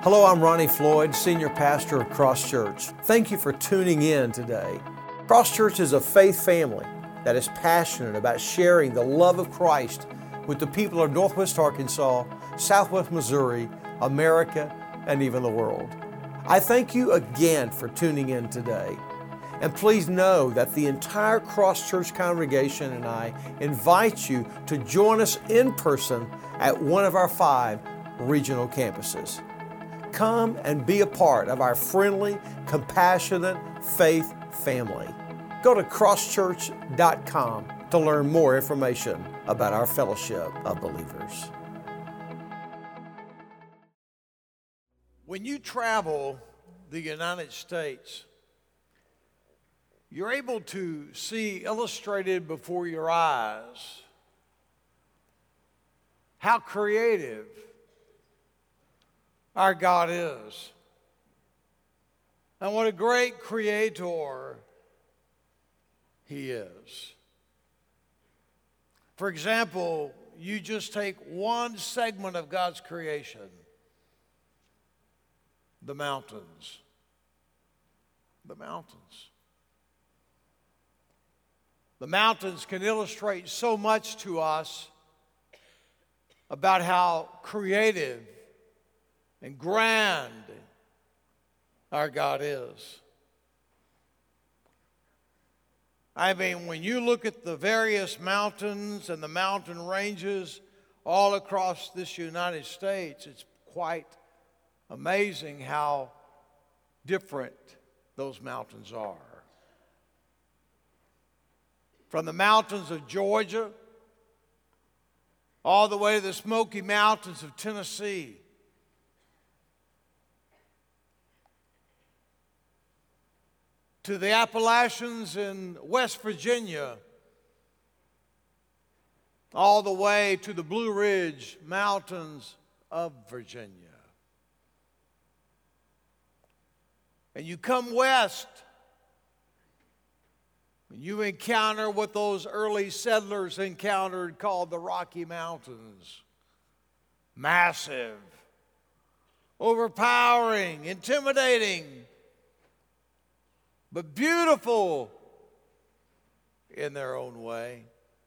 Hello, I'm Ronnie Floyd, Senior Pastor of Cross Church. Thank you for tuning in today. Cross Church is a faith family that is passionate about sharing the love of Christ with the people of Northwest Arkansas, Southwest Missouri, America, and even the world. I thank you again for tuning in today. And please know that the entire Cross Church congregation and I invite you to join us in person at one of our 5 regional campuses. Come and be a part of our friendly, compassionate faith family. Go to crosschurch.com to learn more information about our fellowship of believers. When you travel the United States, you're able to see illustrated before your eyes how creative our God is, and what a great creator He is. For example, you just take one segment of God's creation, the mountains. The mountains. The mountains can illustrate so much to us about how creative and grand our God is. I mean, when you look at the various mountains and the mountain ranges all across this United States, it's quite amazing how different those mountains are. From the mountains of Georgia all the way to the Smoky Mountains of Tennessee, to the Appalachians in West Virginia, all the way to the Blue Ridge Mountains of Virginia. And you come west, and you encounter what those early settlers encountered called the Rocky Mountains. Massive, overpowering, intimidating, but beautiful in their own way.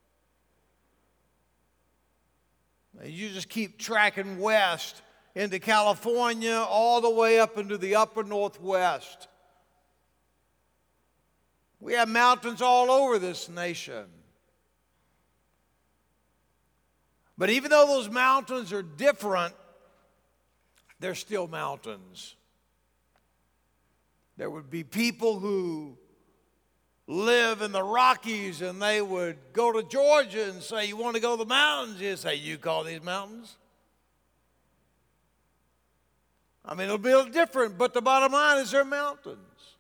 And you just keep tracking west into California, all the way up into the upper Northwest. We have mountains all over this nation. But even though those mountains are different, they're still mountains. There would be people who live in the Rockies, and they would go to Georgia and say, "You want to go to the mountains?" You'd say, "You call these mountains?" I mean, it'll be a little different, but the bottom line is they're mountains.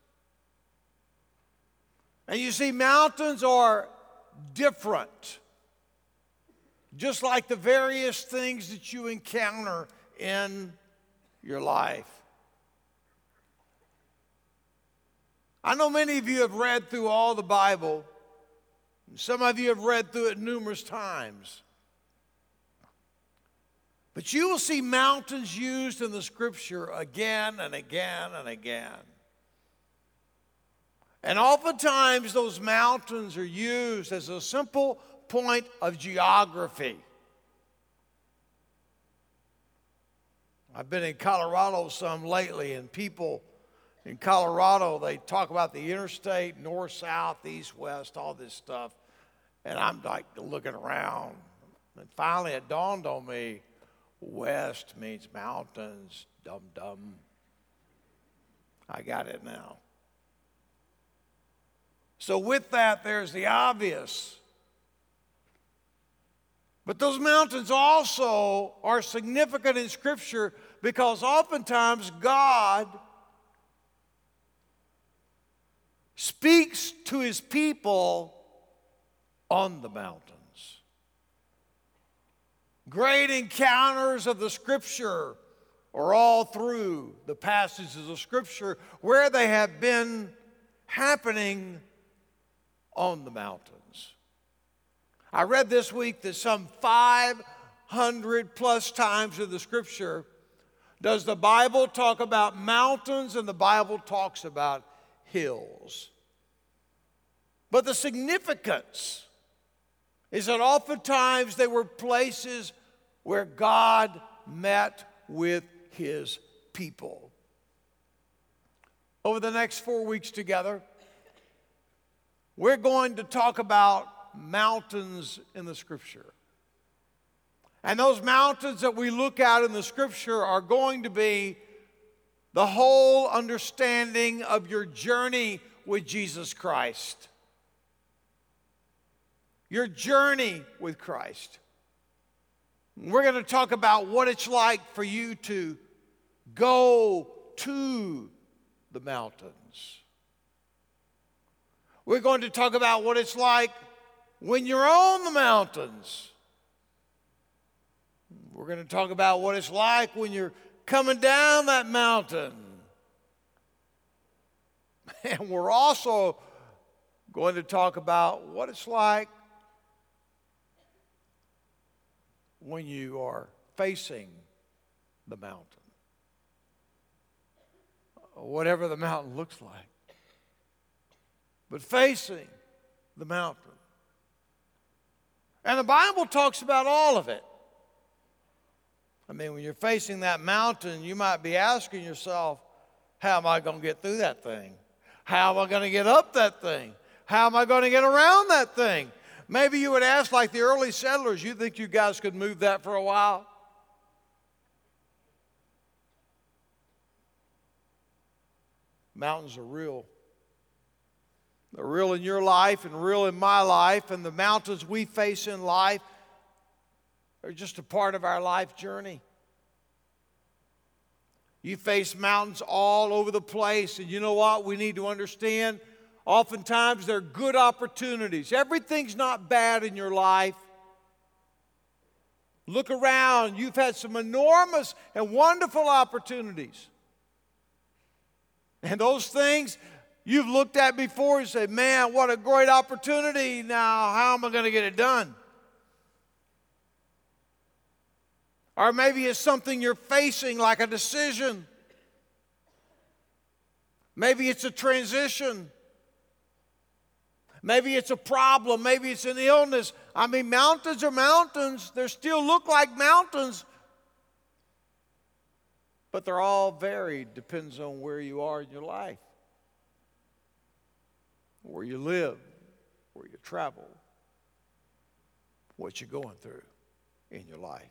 And you see, mountains are different, just like the various things that you encounter in your life. I know many of you have read through all the Bible. Some of you have read through it numerous times. But you will see mountains used in the Scripture again and again and again. And oftentimes those mountains are used as a simple point of geography. I've been in Colorado some lately, and people in Colorado, they talk about the interstate, north, south, east, west, all this stuff. And I'm like looking around. And finally it dawned on me, west means mountains, dum-dum. I got it now. So with that, there's the obvious. But those mountains also are significant in Scripture because oftentimes God speaks to His people on the mountains. Great encounters of the Scripture are all through the passages of Scripture where they have been happening on the mountains. I read this week that some 500 plus times in the Scripture, does the Bible talk about mountains, and the Bible talks about hills. But the significance is that oftentimes they were places where God met with his people. Over the next 4 weeks together, we're going to talk about mountains in the Scripture. And those mountains that we look at in the Scripture are going to be the whole understanding of your journey with Jesus Christ. Your journey with Christ. We're going to talk about what it's like for you to go to the mountains. We're going to talk about what it's like when you're on the mountains. We're going to talk about what it's like when you're coming down that mountain. And we're also going to talk about what it's like when you are facing the mountain. Whatever the mountain looks like. But facing the mountain. And the Bible talks about all of it. I mean, when you're facing that mountain, you might be asking yourself, how am I going to get through that thing? How am I going to get up that thing? How am I going to get around that thing? Maybe you would ask, like the early settlers, you think you guys could move that for a while? Mountains are real. They're real in your life and real in my life, and the mountains we face in life are just a part of our life journey. You face mountains all over the place, and you know what we need to understand? Oftentimes they're good opportunities. Everything's not bad in your life. Look around. You've had some enormous and wonderful opportunities. And those things you've looked at before and said, man, what a great opportunity. Now, how am I going to get it done? Or maybe it's something you're facing, like a decision. Maybe it's a transition. Maybe it's a problem. Maybe it's an illness. I mean, mountains are mountains. They still look like mountains. But they're all varied. Depends on where you are in your life. Where you live. Where you travel. What you're going through in your life.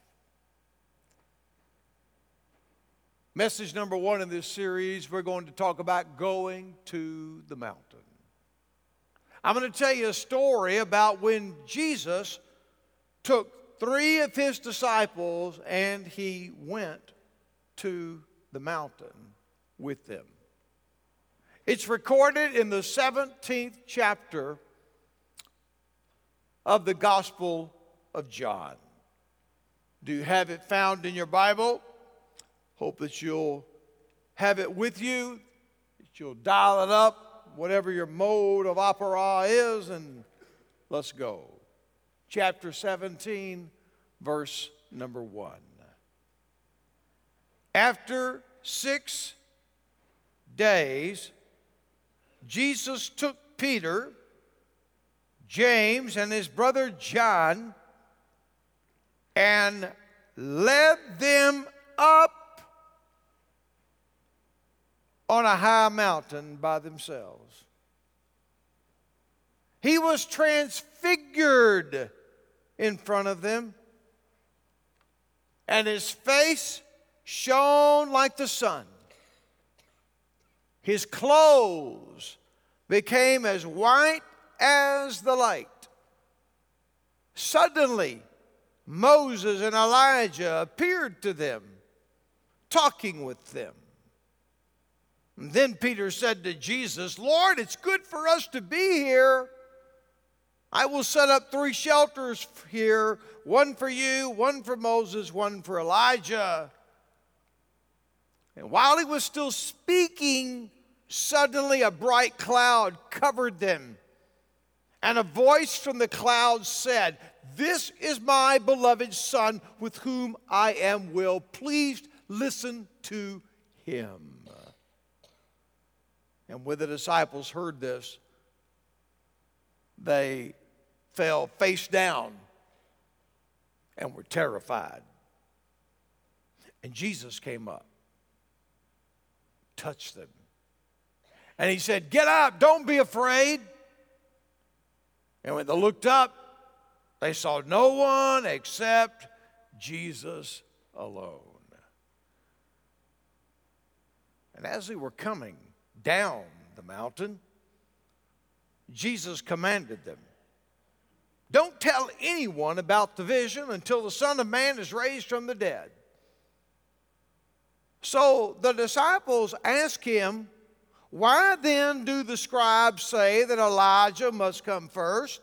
Message number 1 in this series, we're going to talk about going to the mountain. I'm going to tell you a story about when Jesus took 3 of his disciples and he went to the mountain with them. It's recorded in the 17th chapter of the Gospel of John. Do you have it found in your Bible? Hope that you'll have it with you, that you'll dial it up, whatever your mode of opera is, and let's go. Chapter 17, verse number 1. After 6 days, Jesus took Peter, James, and his brother John, and led them up on a high mountain by themselves. He was transfigured in front of them, and his face shone like the sun. His clothes became as white as the light. Suddenly, Moses and Elijah appeared to them, talking with them. And then Peter said to Jesus, Lord, it's good for us to be here. I will set up 3 shelters here, one for you, one for Moses, one for Elijah. And while he was still speaking, suddenly a bright cloud covered them. And a voice from the cloud said, This is my beloved Son, with whom I am well pleased. listen to him. And when the disciples heard this, they fell face down and were terrified. And Jesus came up, touched them, and he said, "Get up, don't be afraid." And when they looked up, they saw no one except Jesus alone. And as they were coming down the mountain, Jesus commanded them, "Don't tell anyone about the vision until the Son of Man is raised from the dead." So the disciples asked him, "Why then do the scribes say that Elijah must come first?"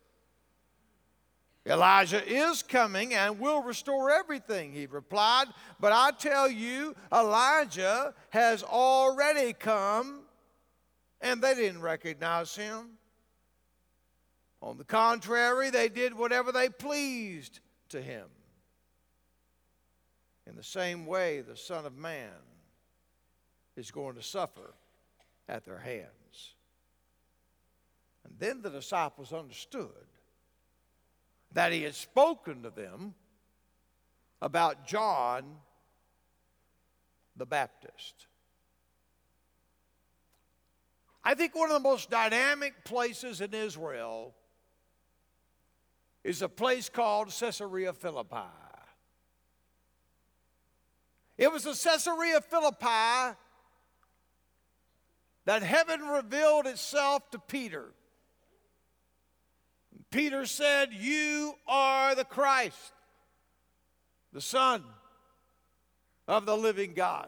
"Elijah is coming and will restore everything," he replied. "But I tell you, Elijah has already come, and they didn't recognize him. On the contrary, they did whatever they pleased to him. In the same way, the Son of Man is going to suffer at their hands." And then the disciples understood that he had spoken to them about John the Baptist. I think one of the most dynamic places in Israel is a place called Caesarea Philippi. It was the Caesarea Philippi that heaven revealed itself to Peter. Peter said, "You are the Christ, the Son of the living God."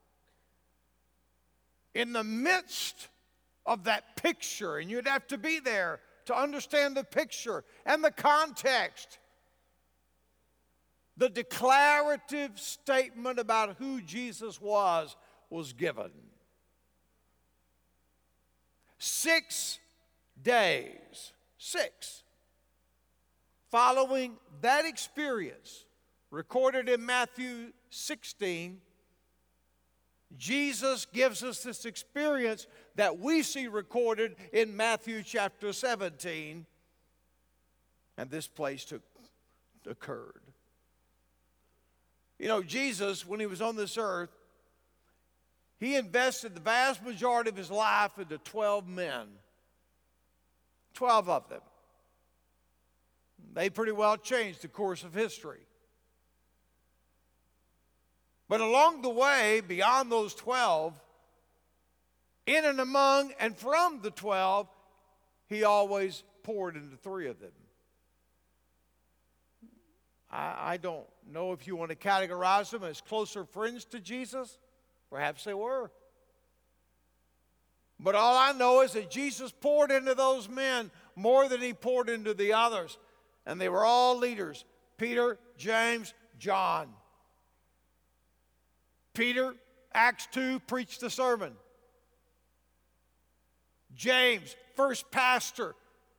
In the midst of that picture, and you'd have to be there to understand the picture and the context, the declarative statement about who Jesus was given. 6 days, following that experience, recorded in Matthew 16, Jesus gives us this experience that we see recorded in Matthew chapter 17, and this place occurred. You know, Jesus, when he was on this earth, he invested the vast majority of his life into 12 men. 12 of them. They pretty well changed the course of history. But along the way, beyond those 12, in and among and from the 12, he always poured into 3 of them. I don't know if you want to categorize them as closer friends to Jesus. Perhaps they were. But all I know is that Jesus poured into those men more than he poured into the others. And they were all leaders: Peter, James, John. Peter, Acts 2, preached the sermon. James, first pastor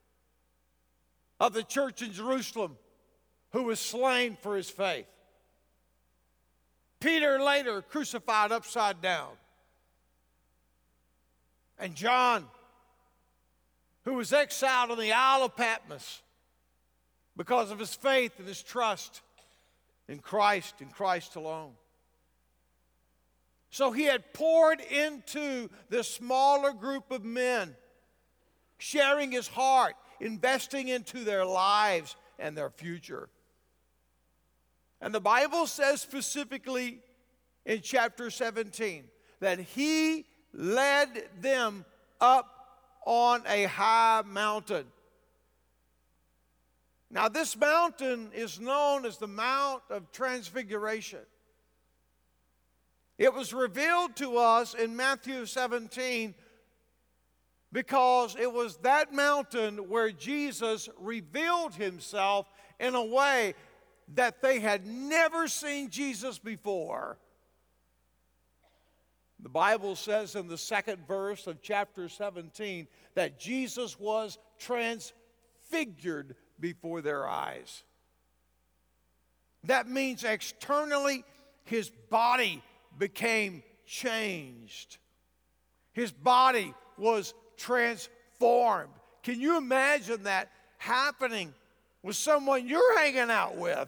of the church in Jerusalem, who was slain for his faith. Peter later crucified upside down. And John, who was exiled on the Isle of Patmos because of his faith and his trust in Christ alone. So he had poured into this smaller group of men, sharing his heart, investing into their lives and their future. And the Bible says specifically in chapter 17 that he led them up on a high mountain. Now, this mountain is known as the Mount of Transfiguration. It was revealed to us in Matthew 17 because it was that mountain where Jesus revealed himself in a way that they had never seen Jesus before. The Bible says in the 2nd verse of chapter 17 that Jesus was transfigured before their eyes. That means externally his body became changed. His body was transformed. Can you imagine that happening with someone you're hanging out with?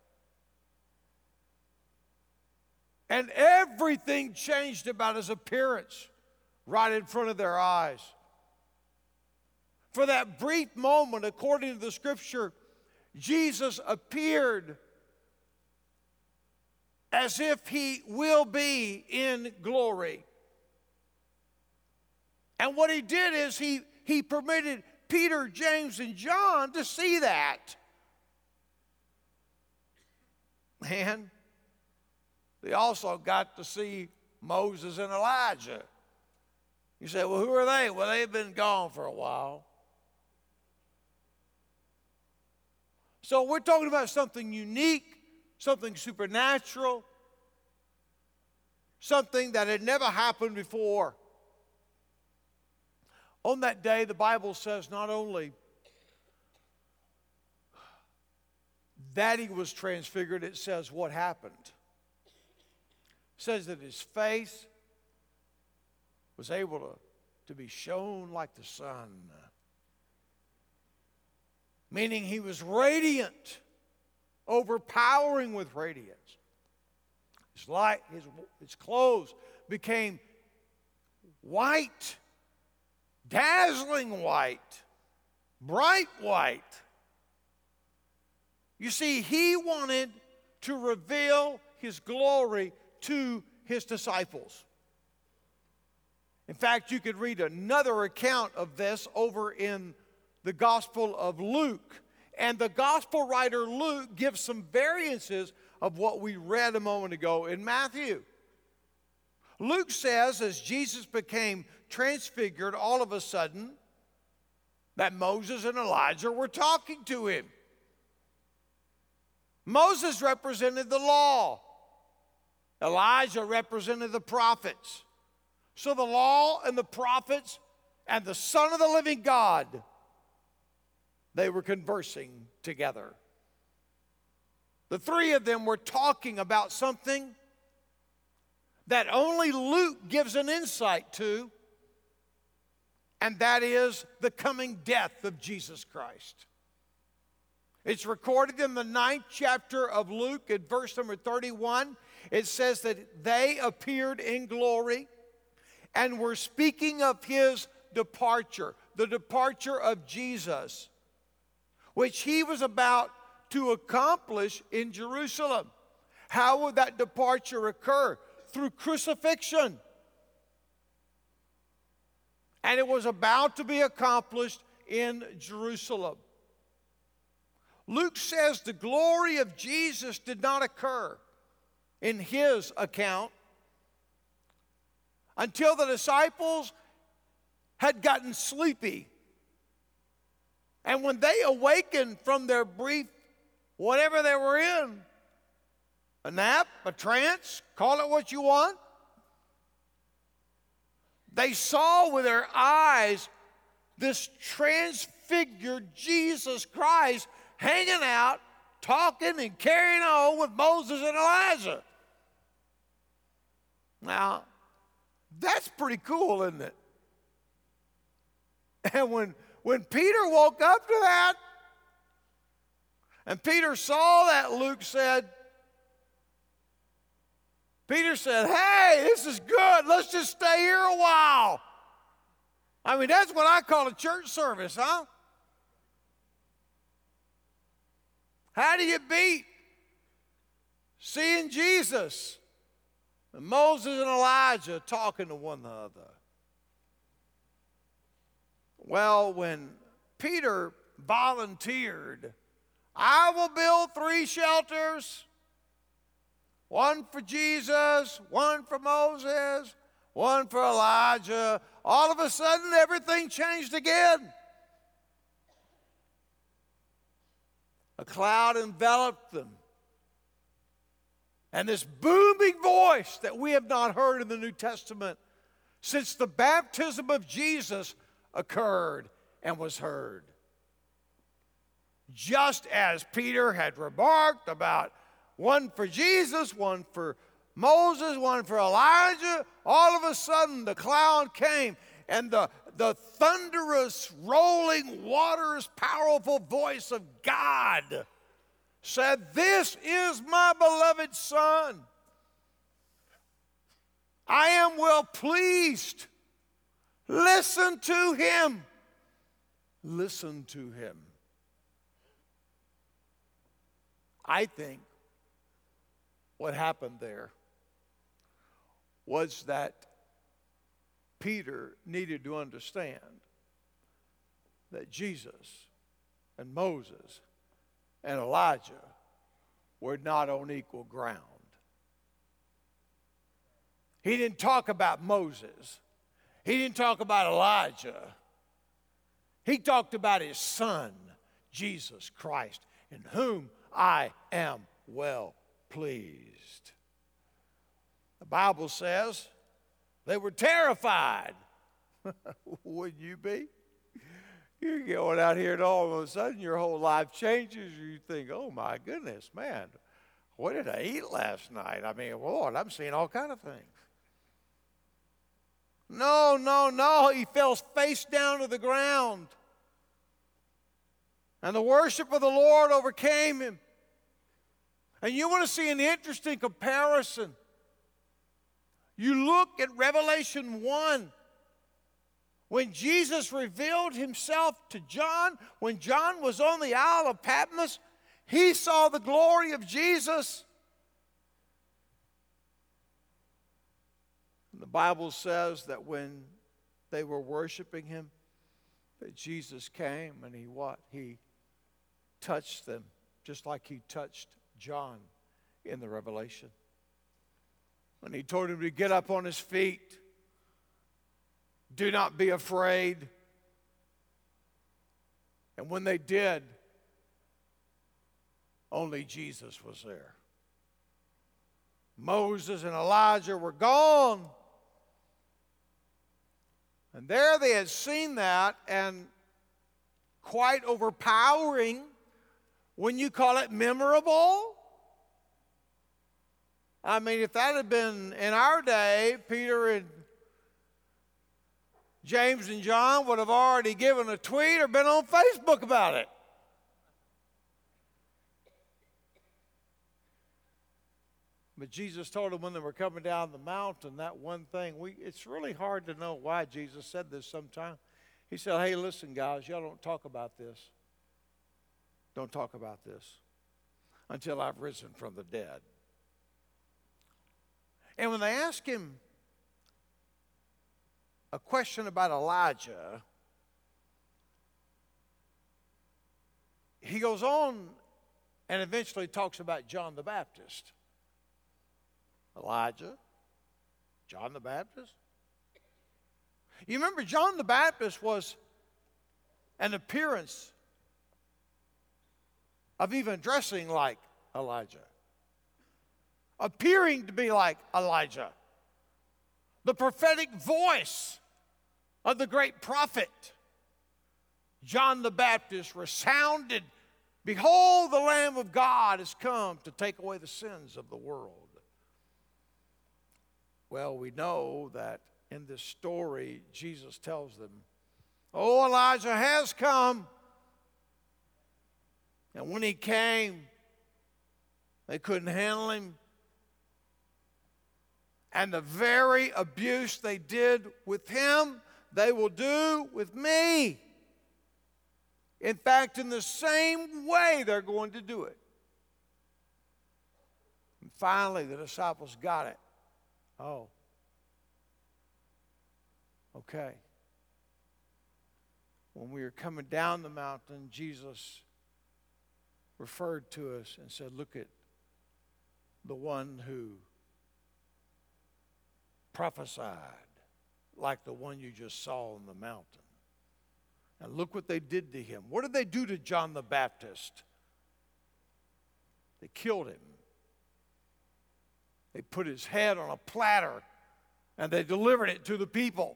And everything changed about his appearance right in front of their eyes. For that brief moment, according to the scripture, Jesus appeared as if he will be in glory. And what he did is he permitted Peter, James, and John to see that. And they also got to see Moses and Elijah. You say, well, who are they? Well, they've been gone for a while. So we're talking about something unique, something supernatural, something that had never happened before. On that day, the Bible says not only that he was transfigured, it says what happened. It says that his face was able to be shone like the sun. Meaning he was radiant, overpowering with radiance. His light, his clothes became white, dazzling white, bright white. You see, he wanted to reveal his glory to his disciples. In fact, you could read another account of this over in the Gospel of Luke. And the Gospel writer Luke gives some variances of what we read a moment ago in Matthew. Luke says, as Jesus became transfigured, all of a sudden, that Moses and Elijah were talking to him. Moses represented the law. Elijah represented the prophets. So the law and the prophets and the Son of the living God, they were conversing together. The three of them were talking about something that only Luke gives an insight to, and that is the coming death of Jesus Christ. It's recorded in the 9th chapter of Luke at verse number 31. It says that they appeared in glory and were speaking of his departure, the departure of Jesus, which he was about to accomplish in Jerusalem. How would that departure occur? Through crucifixion. And it was about to be accomplished in Jerusalem. Luke says the glory of Jesus did not occur in his account until the disciples had gotten sleepy. And when they awakened from their brief, whatever they were in, a nap, a trance, call it what you want, they saw with their eyes this transfigured Jesus Christ hanging out, talking and carrying on with Moses and Elijah. Now, that's pretty cool, isn't it? And when Peter woke up to that, and Peter saw that, Peter said, hey, this is good. Let's just stay here a while. I mean, that's what I call a church service, huh? How do you beat seeing Jesus and Moses and Elijah talking to one another? Well, when Peter volunteered, I will build 3 shelters, one for Jesus, one for Moses, one for Elijah. All of a sudden, everything changed again. A cloud enveloped them. And this booming voice that we have not heard in the New Testament since the baptism of Jesus occurred and was heard. Just as Peter had remarked about one for Jesus, one for Moses, one for Elijah. All of a sudden the cloud came, and the thunderous, rolling waters, powerful voice of God said, "This is my beloved Son. I am well pleased. Listen to him." Listen to him. I think what happened there was that Peter needed to understand that Jesus and Moses and Elijah were not on equal ground. He didn't talk about Moses. He didn't talk about Elijah. He talked about his Son, Jesus Christ, in whom I am well pleased. The Bible says they were terrified. Wouldn't you be? You're going out here and all of a sudden your whole life changes. You think, oh my goodness, man, what did I eat last night? I mean, Lord, I'm seeing all kinds of things. No. He fell face down to the ground. And the worship of the Lord overcame him. And you want to see an interesting comparison. You look at Revelation 1. When Jesus revealed himself to John, when John was on the Isle of Patmos, he saw the glory of Jesus. And the Bible says that when they were worshiping him, that Jesus came and he touched them just like he touched John in the Revelation. And he told him to get up on his feet. Do not be afraid. And when they did, only Jesus was there. Moses and Elijah were gone. And there they had seen that, and quite overpowering. When you call it memorable, I mean, if that had been in our day, Peter and James and John would have already given a tweet or been on Facebook about it. But Jesus told them when they were coming down the mountain, that one thing, it's really hard to know why Jesus said this sometime. He said, hey, listen, guys, y'all don't talk about this. Don't talk about this until I've risen from the dead. And when they asked him a question about Elijah, he goes on and eventually talks about John the Baptist. Elijah, John the Baptist. You remember John the Baptist was an appearance of even dressing like Elijah, appearing to be like Elijah, the prophetic voice of the great prophet. John the Baptist resounded, "Behold, the Lamb of God has come to take away the sins of the world." Well, we know that in this story, Jesus tells them, oh, Elijah has come. And when he came, they couldn't handle him. And the very abuse they did with him, they will do with me. In fact, in the same way, they're going to do it. And finally, the disciples got it. Oh, okay. When we were coming down the mountain, Jesus referred to us and said, look at the one who prophesied like the one you just saw on the mountain. And look what they did to him. What did they do to John the Baptist? They killed him. They put his head on a platter and they delivered it to the people.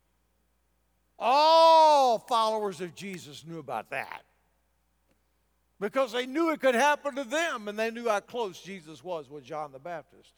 All followers of Jesus knew about that. because they knew it could happen to them, and they knew how close Jesus was with John the Baptist.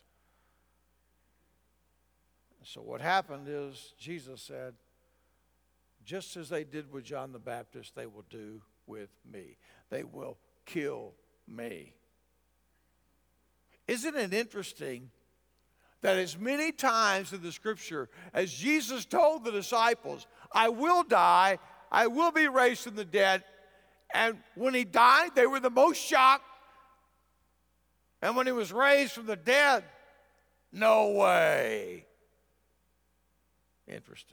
So what happened is Jesus said, just as they did with John the Baptist, they will do with me. They will kill me. Isn't it interesting that as many times in the Scripture as Jesus told the disciples, I will die, I will be raised from the dead, and when he died, they were the most shocked. And when he was raised from the dead, no way. Interesting.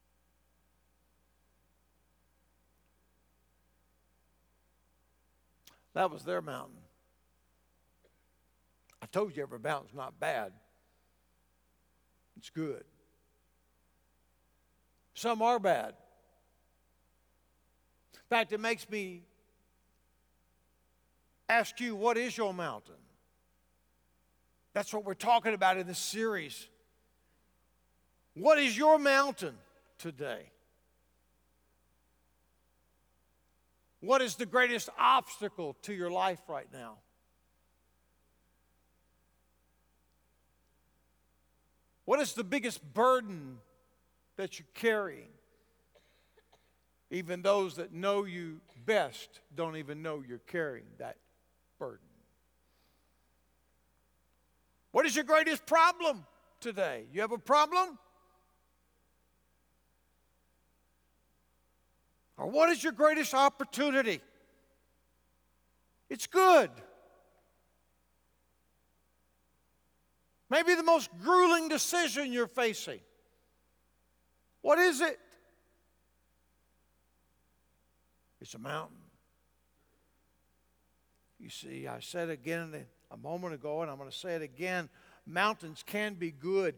That was their mountain. I told you every mountain's not bad. It's good. Some are bad. In fact, it makes me ask you, what is your mountain? That's what we're talking about in this series. What is your mountain today? What is the greatest obstacle to your life right now? What is the biggest burden that you're carrying? Even those that know you best don't even know you're carrying that burden. What is your greatest problem today? You have a problem? Or what is your greatest opportunity? It's good. Maybe the most grueling decision you're facing. What is it? It's a mountain. You see, I said again a moment ago, and I'm going to say it again, mountains can be good.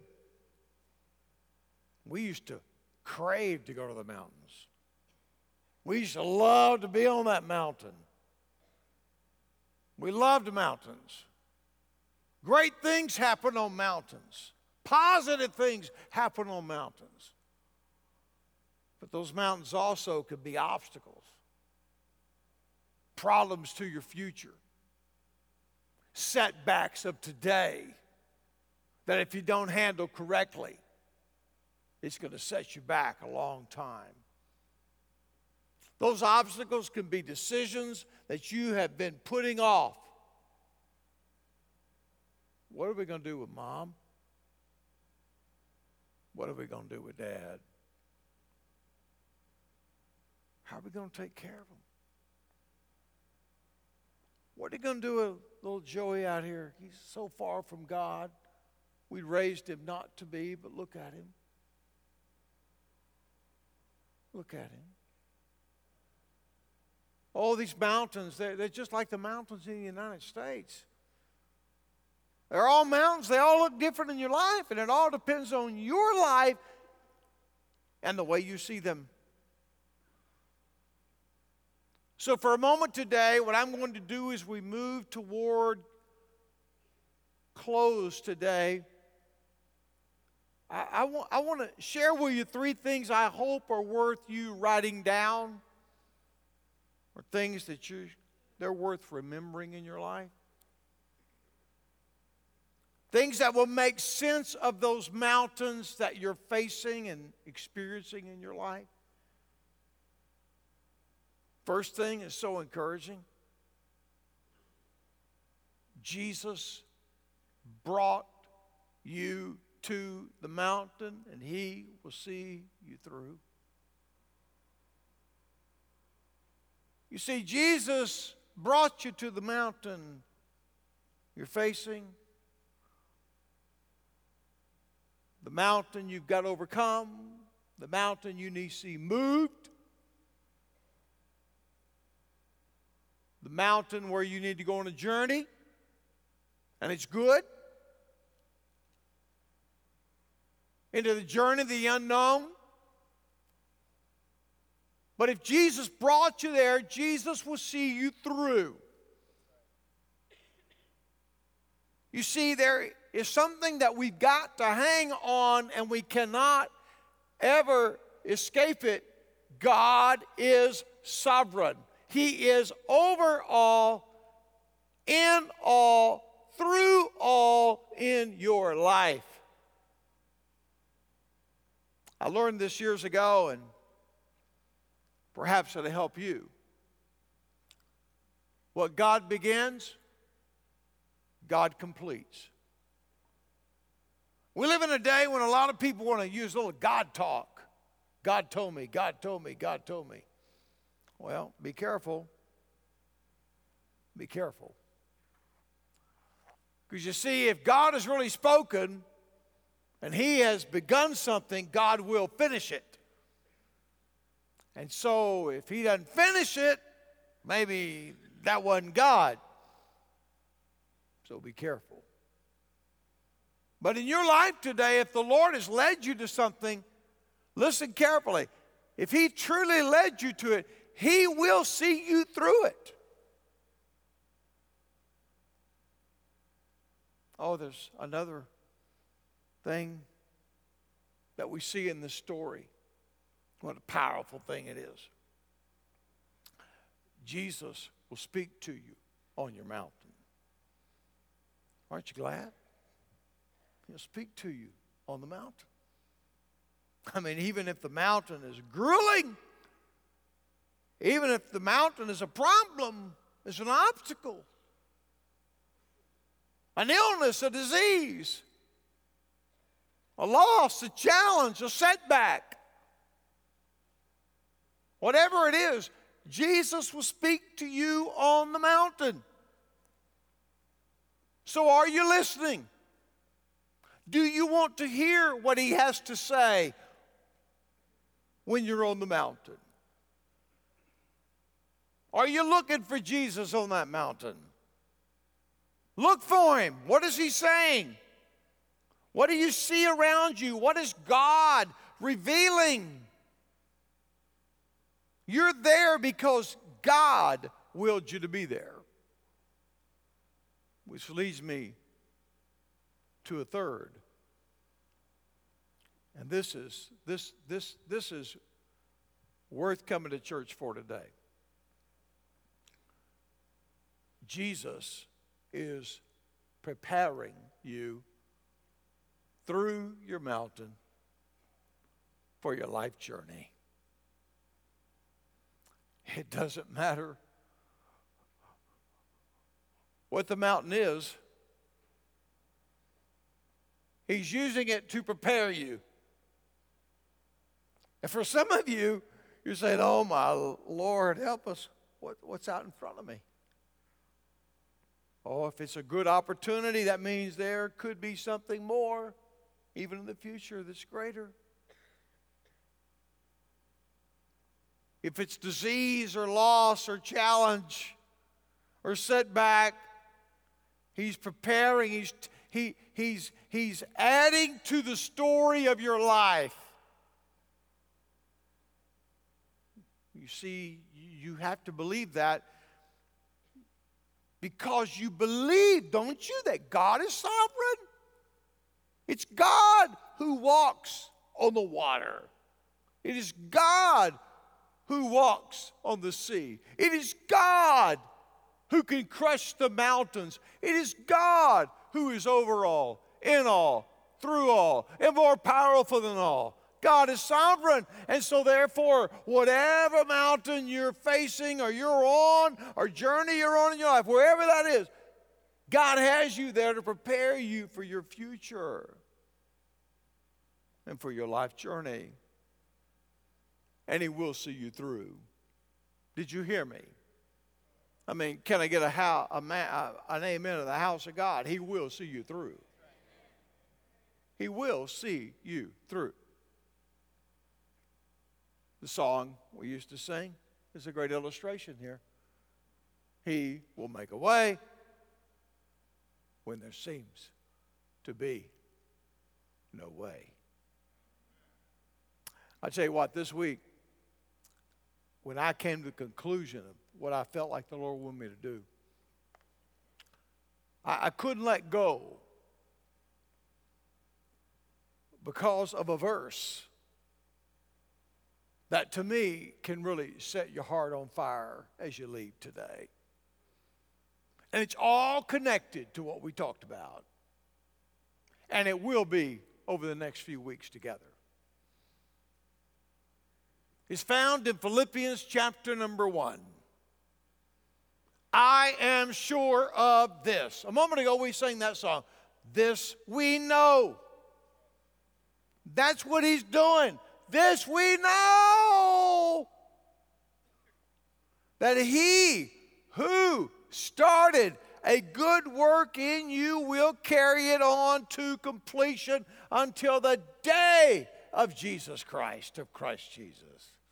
We used to crave to go to the mountains. We used to love to be on that mountain. We loved mountains. Great things happen on mountains. Positive things happen on mountains. But those mountains also could be obstacles, problems to your future, setbacks of today that if you don't handle correctly, it's going to set you back a long time. Those obstacles can be decisions that you have been putting off. What are we going to do with Mom? What are we going to do with Dad? How are we going to take care of them? What are you going to do with little Joey out here? He's so far from God. We raised him not to be, but look at him. Look at him. All these mountains, they're just like the mountains in the United States. They're all mountains. They all look different in your life, and it all depends on your life and the way you see them. So for a moment today, what I'm going to do is we move toward close today. I want to share with you 3 things I hope are worth you writing down, or things that they're worth remembering in your life. Things that will make sense of those mountains that you're facing and experiencing in your life. First thing is so encouraging. Jesus brought you to the mountain, and he will see you through. You see, Jesus brought you to the mountain you're facing, the mountain you've got to overcome, the mountain you need to see moved, the mountain where you need to go on a journey, and it's good, into the journey of the unknown. But if Jesus brought you there, Jesus will see you through. You see, there is something that we've got to hang on, and we cannot ever escape it. God is sovereign. He is over all, in all, through all in your life. I learned this years ago, and perhaps it'll help you. What God begins, God completes. We live in a day when a lot of people want to use a little God talk. God told me, God told me, God told me. Well, be careful. Be careful. Because you see, if God has really spoken and He has begun something, God will finish it. And so if He doesn't finish it, maybe that wasn't God. So be careful. But in your life today, if the Lord has led you to something, listen carefully. If He truly led you to it, He will see you through it. Oh, there's another thing that we see in this story. What a powerful thing it is. Jesus will speak to you on your mountain. Aren't you glad? He'll speak to you on the mountain. I mean, even if the mountain is grueling, even if the mountain is a problem, is an obstacle, an illness, a disease, a loss, a challenge, a setback, whatever it is, Jesus will speak to you on the mountain. So are you listening? Do you want to hear what He has to say when you're on the mountain? Are you looking for Jesus on that mountain? Look for Him. What is He saying? What do you see around you? What is God revealing? You're there because God willed you to be there. Which leads me to a third. And this is worth coming to church for today. Jesus is preparing you through your mountain for your life journey. It doesn't matter what the mountain is. He's using it to prepare you. And for some of you, you're saying, oh my Lord, help us. What's out in front of me? Oh, if it's a good opportunity, that means there could be something more, even in the future, that's greater. If it's disease or loss or challenge or setback, He's preparing, He's adding to the story of your life. You see, you have to believe that because you believe, don't you, that God is sovereign? It's God who walks on the water. It is God who walks on the sea. It is God who can crush the mountains. It is God who is over all, in all, through all, and more powerful than all. God is sovereign. And so therefore, whatever mountain you're facing or you're on or journey you're on in your life, wherever that is, God has you there to prepare you for your future and for your life journey. And He will see you through. Did you hear me? I mean, can I get an amen to the house of God? He will see you through. He will see you through. The song we used to sing is a great illustration here. He will make a way when there seems to be no way. I tell you what, this week, when I came to the conclusion of what I felt like the Lord wanted me to do, I couldn't let go because of a verse that to me can really set your heart on fire as you leave today. And it's all connected to what we talked about. And it will be over the next few weeks together. It's found in Philippians chapter number 1. I am sure of this. A moment ago we sang that song. This we know. That's what he's doing. This we know. That he who started a good work in you will carry it on to completion until the day of Jesus Christ, of Christ Jesus.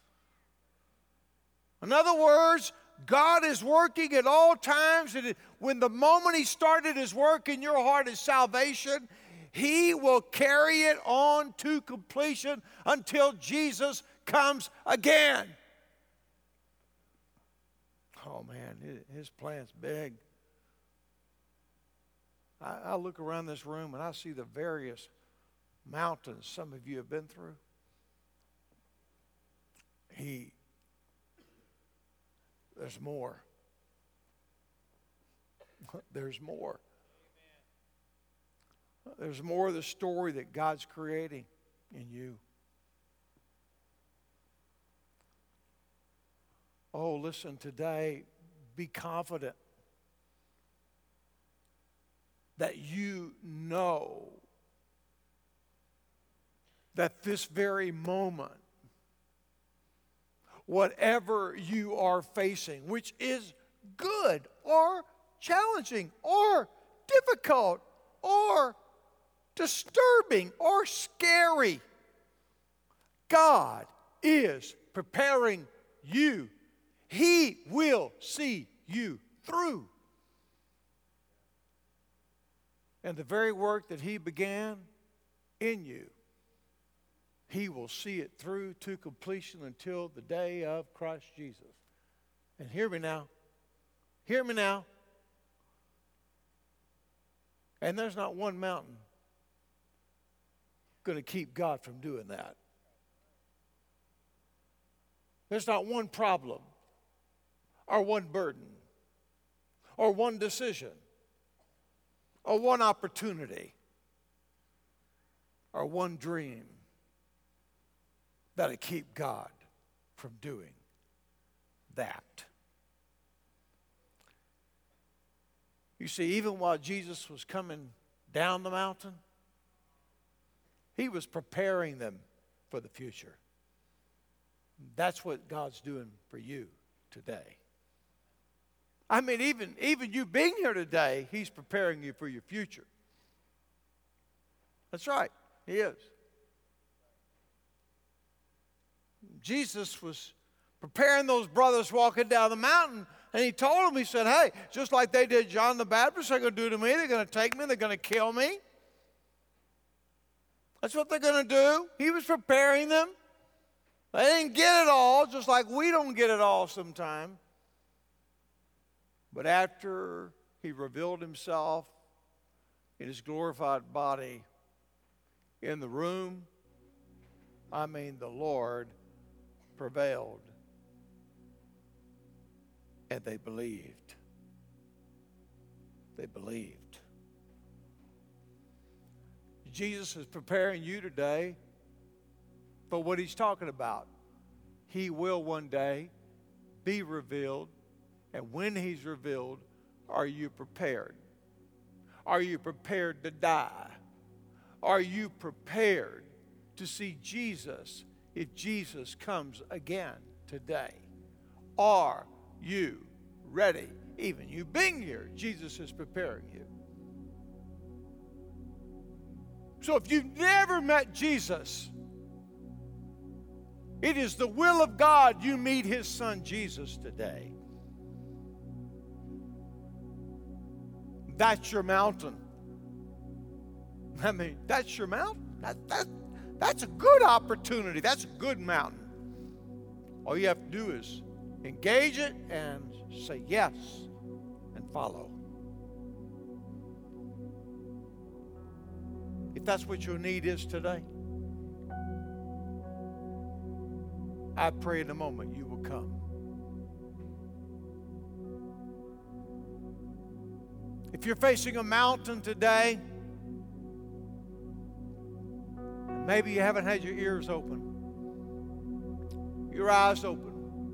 In other words, God is working at all times, and when the moment he started his work in your heart is salvation, he will carry it on to completion until Jesus comes again. Oh man, his plan's big. I look around this room and I see the various mountains some of you have been through. There's more. There's more. There's more of the story that God's creating in you. Oh, listen, today, be confident that you know that this very moment, whatever you are facing, which is good or challenging or difficult or disturbing or scary, God is preparing you. He will see you through. And the very work that he began in you, he will see it through to completion until the day of Christ Jesus. And hear me now. Hear me now. And there's not one mountain going to keep God from doing that. There's not one problem or one burden or one decision or one opportunity or one dream that'll keep God from doing that. You see, even while Jesus was coming down the mountain, he was preparing them for the future. That's what God's doing for you today. I mean, even you being here today, he's preparing you for your future. That's right, he is. Jesus was preparing those brothers walking down the mountain, and he told them, he said, hey, just like they did John the Baptist, they're going to do to me. They're going to take me. They're going to kill me. That's what they're going to do. He was preparing them. They didn't get it all, just like we don't get it all sometimes. But after he revealed himself in his glorified body in the room, the Lord prevailed. And they believed. They believed. Jesus is preparing you today for what he's talking about. He will one day be revealed. And when he's revealed, are you prepared? Are you prepared to die? Are you prepared to see Jesus if Jesus comes again today? Are you ready? Even you being here, Jesus is preparing you. So if you've never met Jesus, it is the will of God you meet his son Jesus today. That's your mountain. That's your mountain. That's a good opportunity. That's a good mountain. All you have to do is engage it and say yes and follow. If that's what your need is today, I pray in a moment you will come. If you're facing a mountain today, maybe you haven't had your ears open, your eyes open.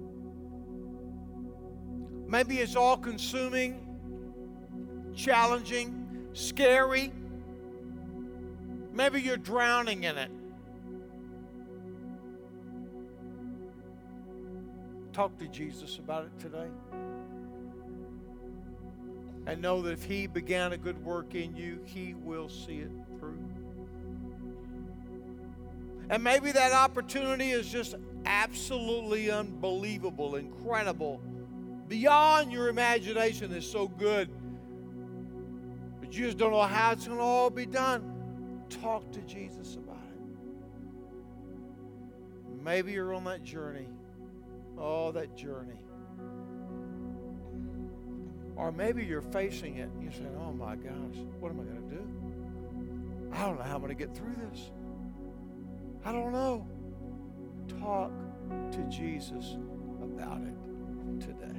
Maybe it's all consuming, challenging, scary. Maybe you're drowning in it. Talk to Jesus about it today. And know that if He began a good work in you, He will see it through. And maybe that opportunity is just absolutely unbelievable, incredible, beyond your imagination. Is so good. But you just don't know how it's going to all be done. Talk to Jesus about it. Maybe you're on that journey. Oh, that journey. Or maybe you're facing it and you're saying, oh my gosh, what am I going to do? I don't know how I'm going to get through this. I don't know. Talk to Jesus about it today.